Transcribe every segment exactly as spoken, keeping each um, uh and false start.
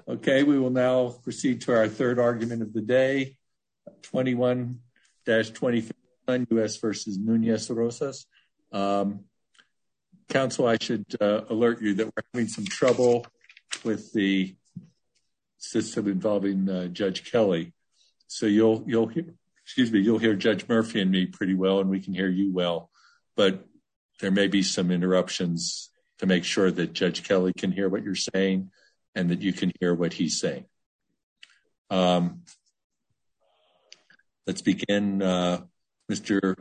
Okay, we will now proceed to our third argument of the day, twenty-one dash twenty fifty-nine U S versus Nunez-Rosas. Um, counsel, I should uh, alert you that we're having some trouble with the system involving uh, Judge Kelly. So you'll you'll hear, excuse me, you'll hear Judge Murphy and me pretty well, and we can hear you well. But there may be some interruptions to make sure that Judge Kelly can hear what you're saying and that you can hear what he's saying. Um, let's begin, uh, Mister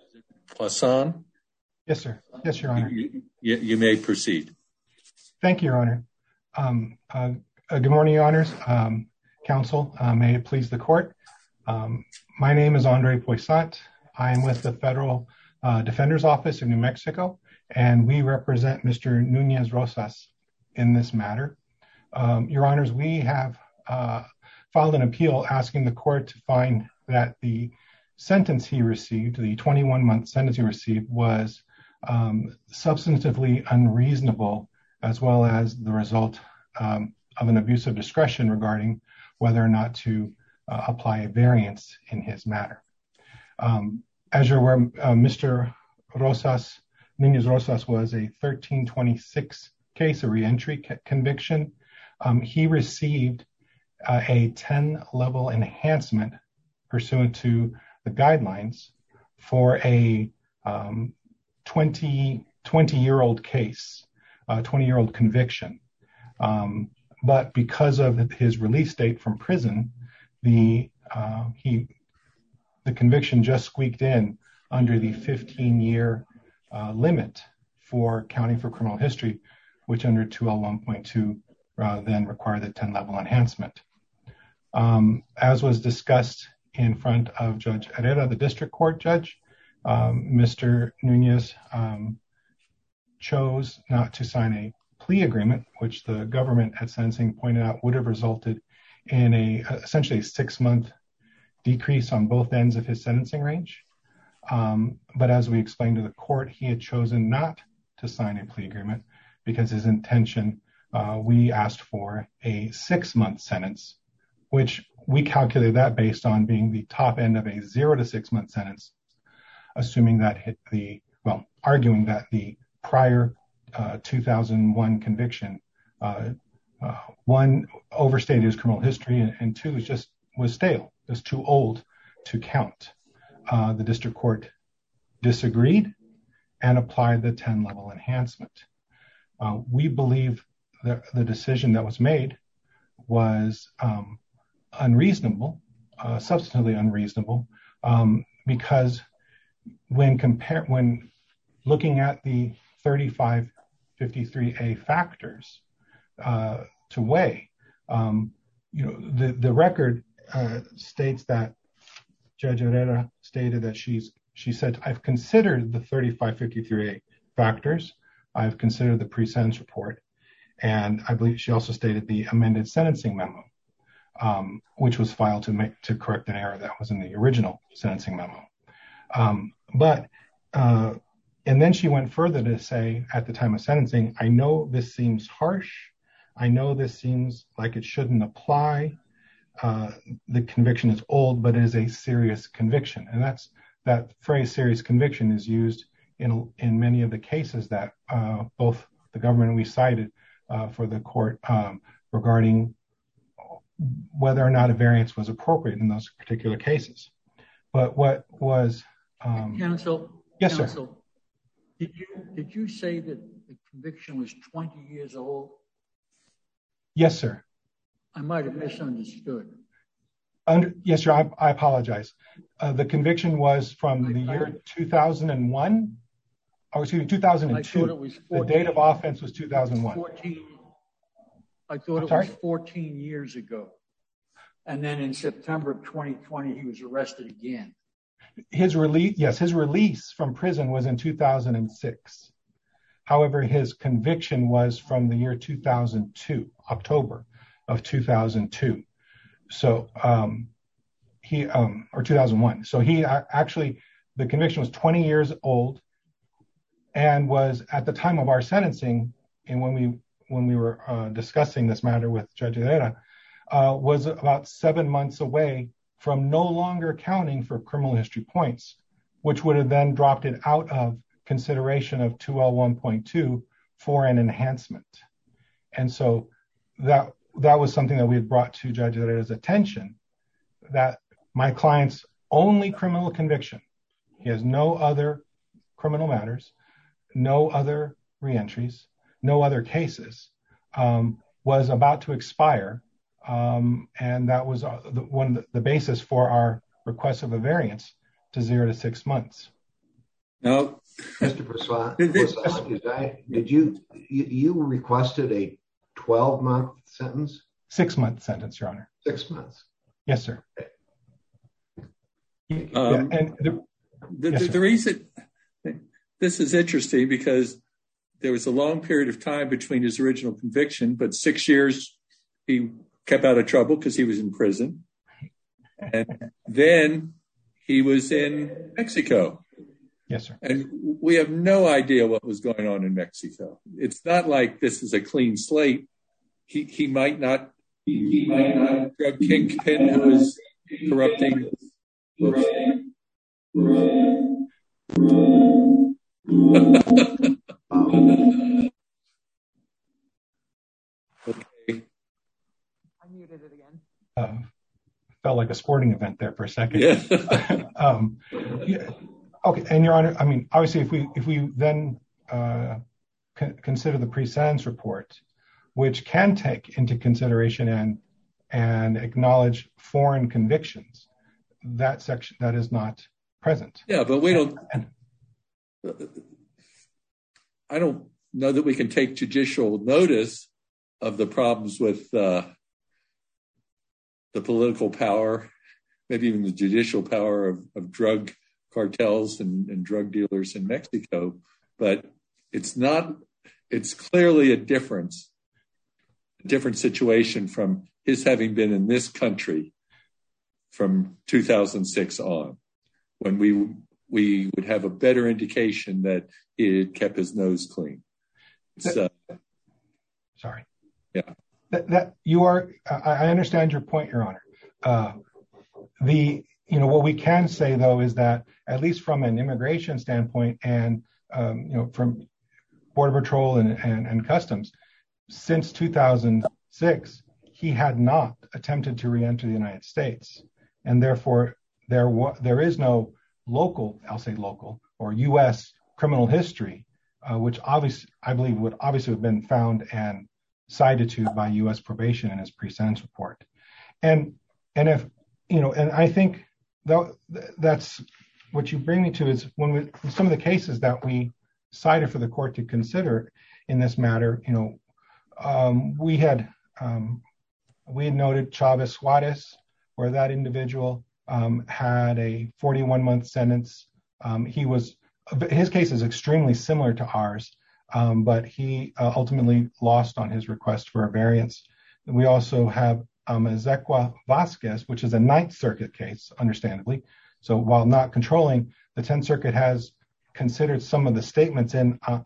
Poisson. Yes, sir. Yes, Your Honor. You, you, you may proceed. Thank you, Your Honor. Um, uh, uh, good morning, Your Honors. Um, counsel, uh, may it please the court. Um, my name is Andre Poisson. I am with the Federal uh, Defender's Office in New Mexico, and we represent Mister Nunez-Rosas in this matter. Um, Your Honors, we have uh, filed an appeal asking the court to find that the sentence he received, the twenty-one month sentence he received, was um, substantively unreasonable, as well as the result um, of an abuse of discretion regarding whether or not to uh, apply a variance in his matter. Um, as you're aware, uh, Mister Rosas, Nunez-Rosas was a thirteen twenty-six case, a reentry c- conviction. Um, he received uh, a ten level enhancement pursuant to the guidelines for a um, twenty, twenty year old case, uh, twenty year old conviction. Um, but because of his release date from prison, the uh, he the conviction just squeaked in under the fifteen year uh, limit for counting for criminal history, which under two L one point two uh, then required the ten level enhancement. Um, as was discussed in front of Judge Herrera, the district court judge, um, Mister Nunez um, chose not to sign a plea agreement, which the government at sentencing pointed out would have resulted in a essentially a six month decrease on both ends of his sentencing range. Um, but as we explained to the court, he had chosen not to sign a plea agreement because his intention, uh, we asked for a six month sentence, which we calculated that based on being the top end of a zero to six month sentence, assuming that hit the, well, arguing that the prior uh, two thousand one conviction, uh, uh, one, overstated his criminal history, and, and two, was just was stale, was too old to count. Uh, the district court disagreed and applied the ten level enhancement. Uh, we believe that the decision that was made was um, unreasonable, uh, substantively unreasonable, um, because when compare when looking at the thirty-five fifty-three A factors uh, to weigh, um, you know, the the record uh, states that Judge Herrera stated that she's she said, I've considered the thirty-five fifty-three A factors, I've considered the pre-sentence report, and I believe she also stated the amended sentencing memo, um, which was filed to make to correct an error that was in the original sentencing memo. Um, but uh, and then she went further to say, at the time of sentencing, I know this seems harsh, I know this seems like it shouldn't apply. Uh, the conviction is old, but it is a serious conviction. And that's that phrase, serious conviction, is used in in many of the cases that uh, both the government and we cited uh, for the court um, regarding whether or not a variance was appropriate in those particular cases. But what was... Um, counsel, yes, counsel, sir. Did you, did you say that the conviction was twenty years old? Yes, sir. I might have misunderstood. Under, yes, sir, I, I apologize. Uh, the conviction was from the year two thousand one, or excuse me, two thousand two. I thought it was fourteen, the date of offense was two thousand one. fourteen, I thought I'm it sorry? was fourteen years ago. And then in September of twenty twenty, he was arrested again. His release, yes, his release from prison was in two thousand six. However, his conviction was from the year two thousand two, October of two thousand two. So um, he, um, or two thousand one. So he uh, actually, the conviction was twenty years old and was at the time of our sentencing, and when we when we were uh, discussing this matter with Judge Herrera, uh, was about seven months away from no longer counting for criminal history points, which would have then dropped it out of consideration of two L one point two for an enhancement. And so that that was something that we had brought to Judge Herrera's attention, that my client's only criminal conviction, he has no other criminal matters, no other reentries, no other cases, um, was about to expire. Um, and that was uh, the, one the basis for our request of a variance to zero to six months. No, Mister Prasad, did you, you you requested a twelve month sentence? Six month sentence, Your Honor. Six months. Yes, sir. Um, yeah, and the, the, yes, the, the reason this is interesting because there was a long period of time between his original conviction, but six years he kept out of trouble because he was in prison. And then he was in Mexico. Yes, sir. And we have no idea what was going on in Mexico. It's not like this is a clean slate. He he might not he, he might not drug kingpin who is corrupting. Okay. I muted it again. Uh, felt like a sporting event there for a second. Yeah. um, yeah. Okay, and Your Honor, I mean, obviously, if we if we then uh, con- consider the pre-sentence report, which can take into consideration and and acknowledge foreign convictions, that section that is not present. Yeah, but we don't. I don't know that we can take judicial notice of the problems with uh, the political power, maybe even the judicial power of, of drug cartels and, and drug dealers in Mexico, but it's not, it's clearly a difference, a different situation from his having been in this country from two thousand six on, when we we would have a better indication that he had kept his nose clean. Uh, Sorry. Yeah. That, that you are, I understand your point, Your Honor. Uh, the You know, what we can say, though, is that at least from an immigration standpoint and, um, you know, from Border Patrol and, and, and Customs, since two thousand six, he had not attempted to re-enter the United States. And therefore, there wa- there is no local, I'll say local, or U S criminal history, uh, which obviously, I believe would obviously have been found and cited to by U S probation in his pre-sentence report. And, and if, you know, and I think, Though that's what you bring me to is when we, some of the cases that we cited for the court to consider in this matter, you know, um, we had um, we had noted Chavez Suarez, where that individual um, had a forty-one month sentence. Um, he was his case is extremely similar to ours, um, but he uh, ultimately lost on his request for a variance. We also have Um, Ezequiel Vasquez, which is a Ninth Circuit case, understandably. So while not controlling, the Tenth Circuit has considered some of the statements in uh,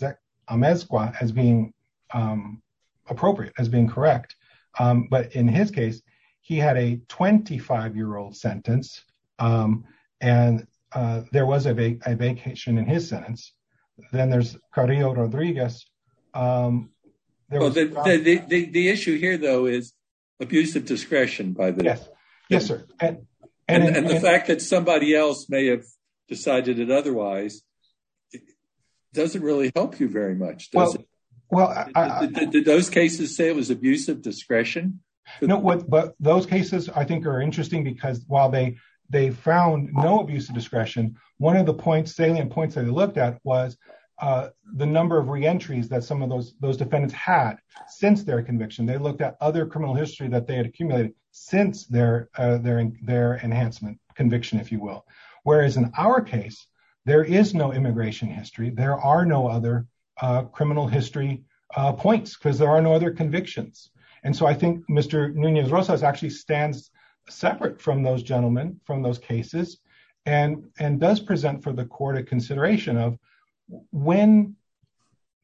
Amezcua as being um, appropriate, as being correct. Um, but in his case, he had a twenty-five-year-old sentence, um, and uh, there was a, va- a vacation in his sentence. Then there's Carrillo Rodriguez. Um, there well, was, the, the, the, the issue here, though, is abuse of discretion by the yes, yes, sir, and and, and, and the and, fact that somebody else may have decided it otherwise it doesn't really help you very much, does well, it? Well, I, I, did, did, did those cases say it was abuse of discretion? No, what, but those cases I think are interesting because while they they found no abuse of discretion, one of the points, salient points that they looked at was uh, the number of reentries that some of those those defendants had since their conviction. They looked at other criminal history that they had accumulated since their uh, their their enhancement conviction, if you will. Whereas in our case, there is no immigration history. There are no other uh, criminal history uh, points because there are no other convictions. And so I think Mister Nunez Rosas actually stands separate from those gentlemen, from those cases, and and does present for the court a consideration of when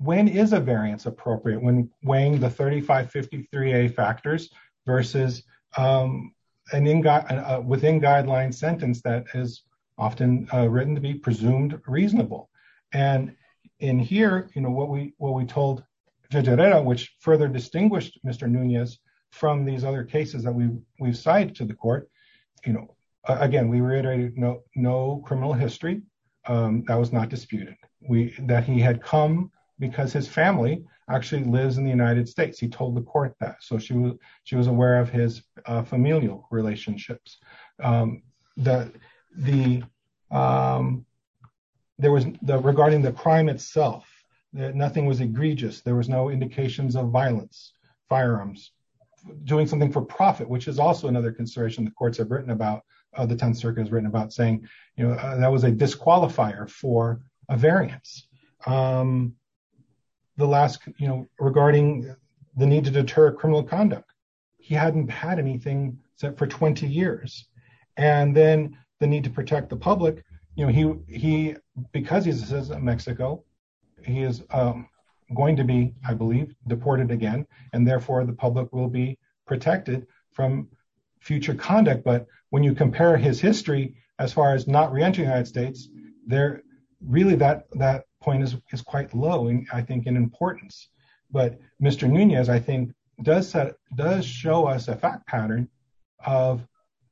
when is a variance appropriate when weighing the thirty-five fifty-three A factors versus um, an in, uh, within guideline sentence that is often uh, written to be presumed reasonable? And in here, you know, what we what we told Judge Herrera, which further distinguished Mister Nunez from these other cases that we we've cited to the court, you know, uh, again, we reiterated no no criminal history. Um, that was not disputed. We that he had come because his family actually lives in the United States. He told the court that, so she was she was aware of his uh, familial relationships. Um, the the um, there was the regarding the crime itself. That nothing was egregious. There was no indications of violence, firearms, doing something for profit, which is also another consideration the courts have written about. Uh, the tenth Circuit has written about, saying, you know, uh, that was a disqualifier for a variance. Um, the last, you know, regarding the need to deter criminal conduct, he hadn't had anything set for twenty years, and then the need to protect the public. You know, he he because he's a citizen of Mexico, he is um, going to be, I believe, deported again, and therefore the public will be protected from future conduct. But when you compare his history as far as not re-entering the United States, there really that that point is is quite low, in, I think, in importance. But Mister Nunez, I think, does set does show us a fact pattern of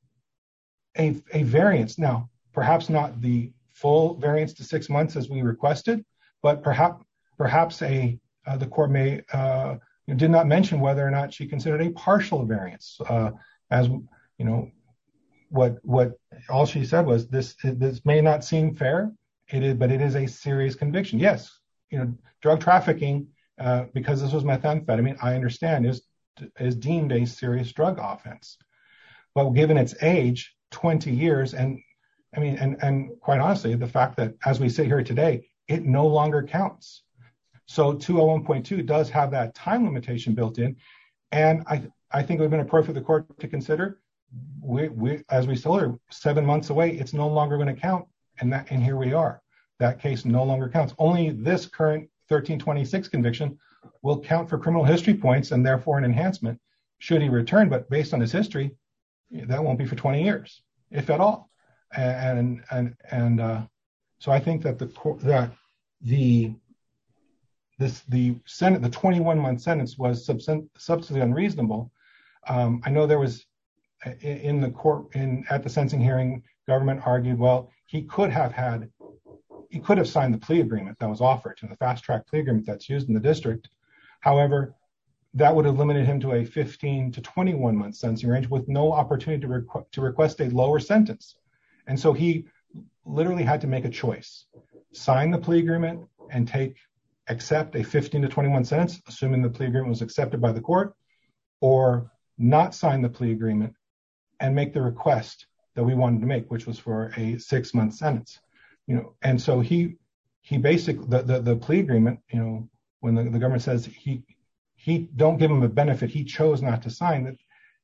a a variance. Now, perhaps not the full variance to six months as we requested, but perhaps perhaps a uh, the court may uh, did not mention whether or not she considered a partial variance. Uh, as you know, what what all she said was this this may not seem fair, it is, but it is a serious conviction. Yes, you know, drug trafficking, uh, because this was methamphetamine, I understand is is deemed a serious drug offense. But given its age, twenty years, and I mean, and and quite honestly, the fact that as we sit here today, it no longer counts. So two oh one point two does have that time limitation built in, and I I think it would have been appropriate for the court to consider. We, we as we still are seven months away, it's no longer going to count, and that and here we are. That case no longer counts. Only this current thirteen twenty-six conviction will count for criminal history points and therefore an enhancement should he return. But based on his history, that won't be for twenty years, if at all. And and and uh, so I think that the that the this the Senate the twenty-one month sentence was substantially unreasonable. Um, I know there was in the court in at the sentencing hearing, government argued, well, he could have had he could have signed the plea agreement that was offered to the fast track plea agreement that's used in the district. However, that would have limited him to a fifteen to twenty-one month sentencing range with no opportunity to, requ- to request a lower sentence. And so he literally had to make a choice, sign the plea agreement and take, accept a fifteen to twenty-one sentence, assuming the plea agreement was accepted by the court, or not sign the plea agreement and make the request that we wanted to make, which was for a six month sentence. You know, and so he, he basically, the, the, the plea agreement, you know, when the, the government says he, he don't give him a benefit, he chose not to sign that.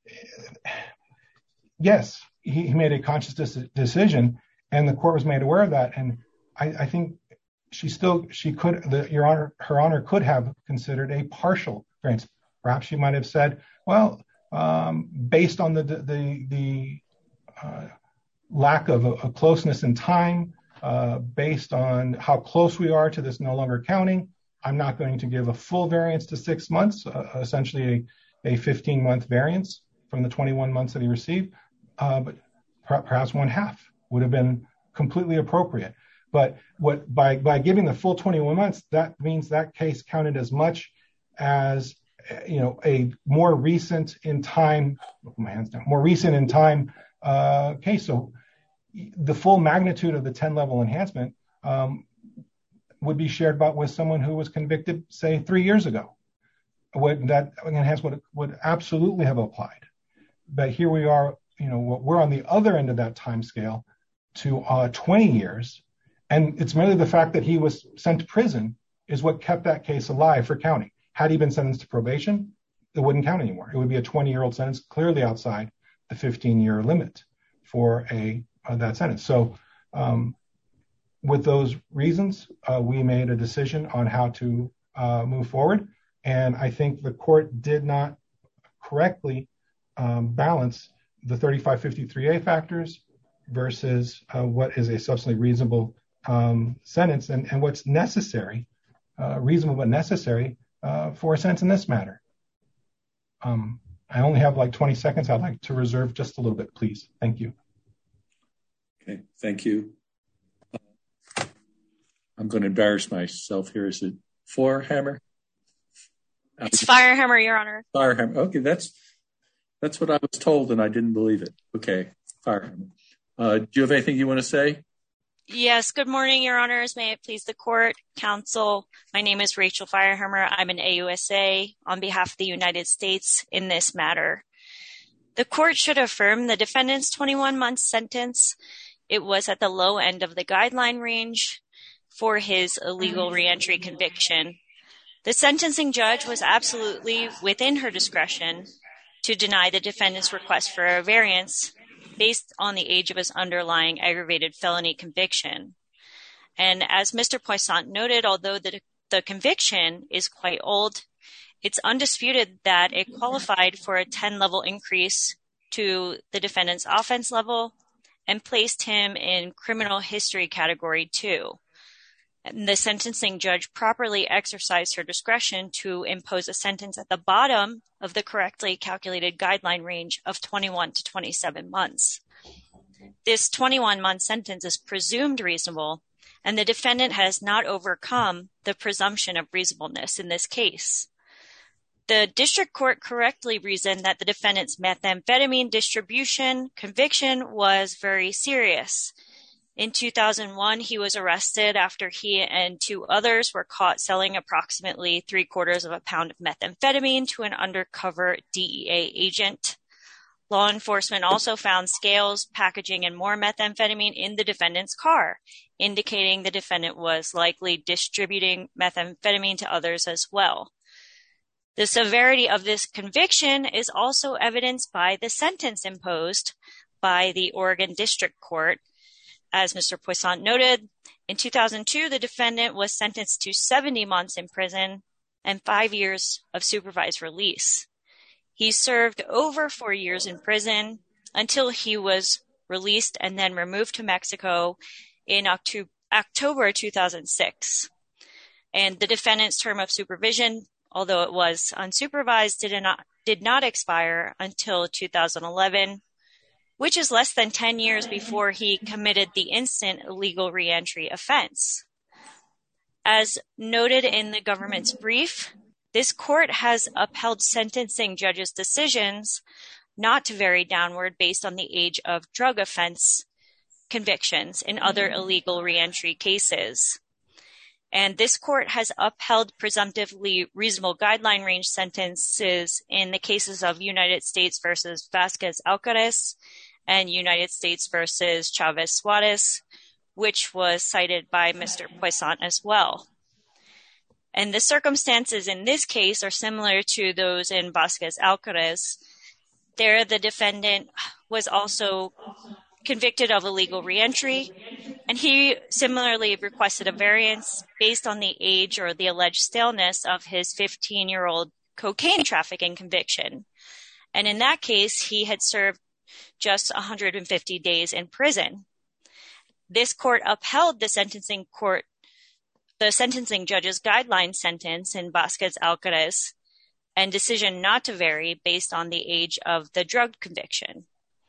Yes, he, he made a conscious dis- decision and the court was made aware of that. And I, I think she still, she could, the, your honor, her honor could have considered a partial variance. Perhaps she might have said, well, um, based on the, the, the, uh, lack of a, a closeness in time, uh, based on how close we are to this no longer counting, I'm not going to give a full variance to six months, uh, essentially a, a fifteen month variance from the twenty-one months that he received. Uh, but per- perhaps one half would have been completely appropriate. But what by, by giving the full twenty-one months, that means that case counted as much as, you know, a more recent in time, my hands down, more recent in time uh, case. So the full magnitude of the ten level enhancement um, would be shared by, with someone who was convicted, say, three years ago. Would that enhancement would, would absolutely have applied. But here we are, you know, we're on the other end of that time scale to uh, twenty years. And it's merely the fact that he was sent to prison is what kept that case alive for counting. Had he been sentenced to probation, it wouldn't count anymore. It would be a twenty year old sentence, clearly outside the fifteen year limit for a uh, that sentence. So um, with those reasons, uh, we made a decision on how to uh, move forward. And I think the court did not correctly um, balance the thirty-five fifty-three A factors versus uh, what is a substantially reasonable um, sentence and, and what's necessary, uh, reasonable but necessary uh, for a sentence in this matter. Um, I only have like twenty seconds. I'd like to reserve just a little bit, please. Thank you. Okay, thank you. I'm going to embarrass myself here. Is it Firehammer? It's Firehammer, Your Honor. Firehammer. Okay, that's that's what I was told, and I didn't believe it. Okay, Firehammer. Uh, do you have anything you want to say? Yes. Good morning, Your Honors. May it please the court, counsel. My name is Rachel Firehammer. I'm an A U S A on behalf of the United States in this matter. The court should affirm the defendant's twenty-one month sentence. It was at the low end of the guideline range for his illegal reentry conviction. The sentencing judge was absolutely within her discretion to deny the defendant's request for a variance based on the age of his underlying aggravated felony conviction. And as Mister Poissant noted, although the, the conviction is quite old, it's undisputed that it qualified for a ten level increase to the defendant's offense level and placed him in criminal history category two. And the sentencing judge properly exercised her discretion to impose a sentence at the bottom of the correctly calculated guideline range of twenty-one to twenty-seven months. This twenty-one month sentence is presumed reasonable, and the defendant has not overcome the presumption of reasonableness in this case. The district court correctly reasoned that the defendant's methamphetamine distribution conviction was very serious. In two thousand one, he was arrested after he and two others were caught selling approximately three quarters of a pound of methamphetamine to an undercover D E A agent. Law enforcement also found scales, packaging, and more methamphetamine in the defendant's car, indicating the defendant was likely distributing methamphetamine to others as well. The severity of this conviction is also evidenced by the sentence imposed by the Oregon District Court. As Mister Poissant noted, in two thousand two, the defendant was sentenced to seventy months in prison and five years of supervised release. He served over four years in prison until he was released and then removed to Mexico in October two thousand six. And the defendant's term of supervision, although it was unsupervised, did not, did not expire until two thousand eleven. Which is less than ten years before he committed the instant illegal reentry offense. As noted in the government's brief, this court has upheld sentencing judges' decisions not to vary downward based on the age of drug offense convictions in other illegal reentry cases. And this court has upheld presumptively reasonable guideline range sentences in the cases of United States versus Vasquez-Alcarez and United States versus Chavez-Suarez, which was cited by Mister Poissant as well. And the circumstances in this case are similar to those in Vasquez-Alcarez. There, the defendant was also convicted of illegal reentry, and he similarly requested a variance based on the age or the alleged staleness of his fifteen-year-old cocaine trafficking conviction. And in that case, he had served just one hundred fifty days in prison. This court upheld the sentencing court, the sentencing judge's guideline sentence in Vasquez-Alcarez and decision not to vary based on the age of the drug conviction.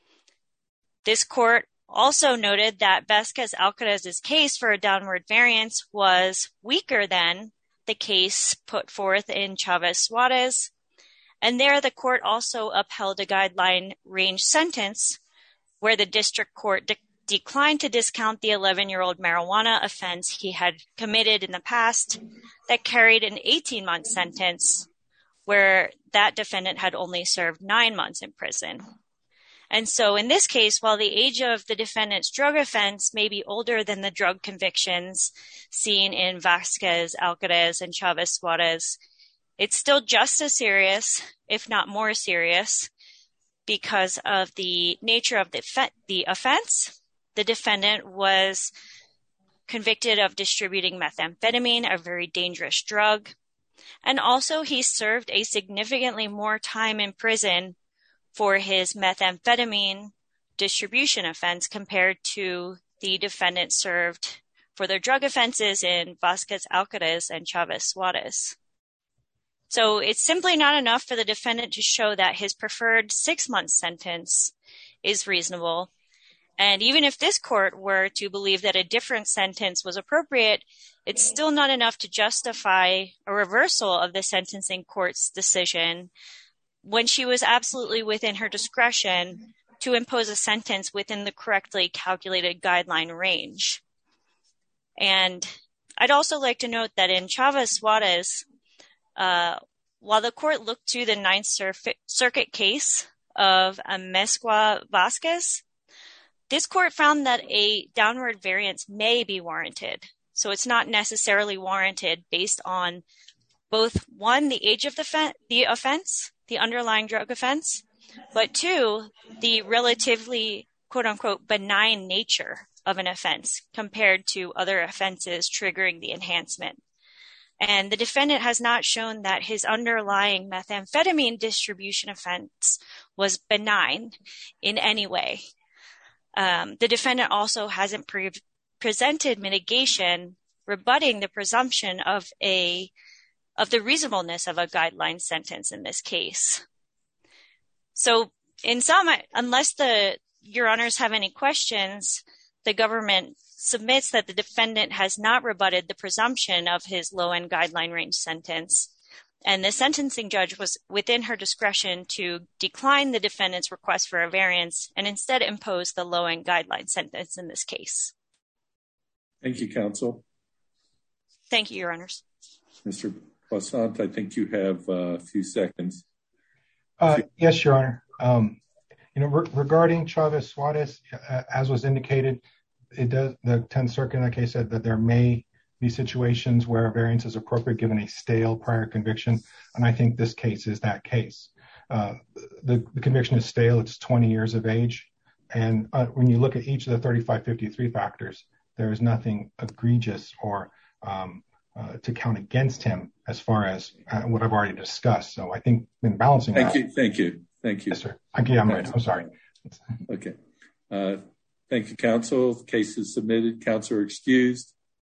This court also noted that Vasquez-Alcarez's case for a downward variance was weaker than the case put forth in Chavez-Suarez. And there, the court also upheld a guideline range sentence where the district court de- declined to discount the eleven-year-old marijuana offense he had committed in the past that carried an eighteen-month sentence where that defendant had only served nine months in prison. And so in this case, while the age of the defendant's drug offense may be older than the drug convictions seen in Vasquez-Alcarez and Chavez-Suarez, it's still just as serious, if not more serious, because of the nature of the, fe- the offense. The defendant was convicted of distributing methamphetamine, a very dangerous drug. And also, he served a significantly more time in prison for his methamphetamine distribution offense compared to the defendant served for their drug offenses in Vasquez-Alcarez and Chavez-Suarez. So it's simply not enough for the defendant to show that his preferred six-month sentence is reasonable. And even if this court were to believe that a different sentence was appropriate, it's still not enough to justify a reversal of the sentencing court's decision when she was absolutely within her discretion to impose a sentence within the correctly calculated guideline range. And I'd also like to note that in Chavez-Suarez, uh, while the court looked to the Ninth Circuit case of Amezcua-Vasquez, this court found that a downward variance may be warranted. So it's not necessarily warranted based on both, one, the age of the, fe- the offense, the underlying drug offense, but two, the relatively, quote-unquote, benign nature of an offense compared to other offenses triggering the enhancement. And the defendant has not shown that his underlying methamphetamine distribution offense was benign in any way. Um, the defendant also hasn't pre- presented mitigation rebutting the presumption of a of the reasonableness of a guideline sentence in this case. So in sum, unless the your honors have any questions, the government submits that the defendant has not rebutted the presumption of his low-end guideline range sentence, and the sentencing judge was within her discretion to decline the defendant's request for a variance and instead impose the low-end guideline sentence in this case. Thank you, counsel. Thank you, your honors. Mister Poissant, I think you have a few seconds. Uh, yes, your honor. Um, you know, re- regarding Chavez-Suarez, uh, as was indicated, it does. The Tenth Circuit in that case said that there may be situations where a variance is appropriate given a stale prior conviction, and I think this case is that case. Uh, the, the conviction is stale; it's twenty years of age, and uh, when you look at each of the thirty-five fifty-three factors, there is nothing egregious or um, uh, to count against him as far as uh, what I've already discussed. So I think in balancing thank that, you, thank you, thank you. Yes, sir. Okay, I'm right. I'm sorry. Okay. Uh, thank you, counsel. The case is submitted. Counsel are excused.